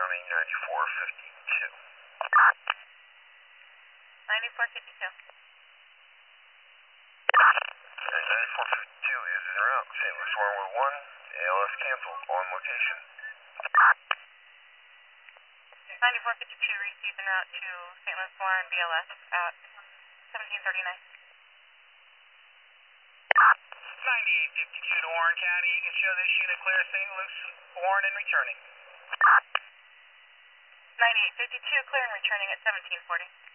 County 9452. 9452. Okay, 9452 is en route. St. Louis runway 1, ALS canceled on location. 9452 received en route to St. Louis 1 BLS at 1739. 9852 to Warren County. You can show this unit clear St. Louis, Warren, and returning. 9852 clear and returning at 1740.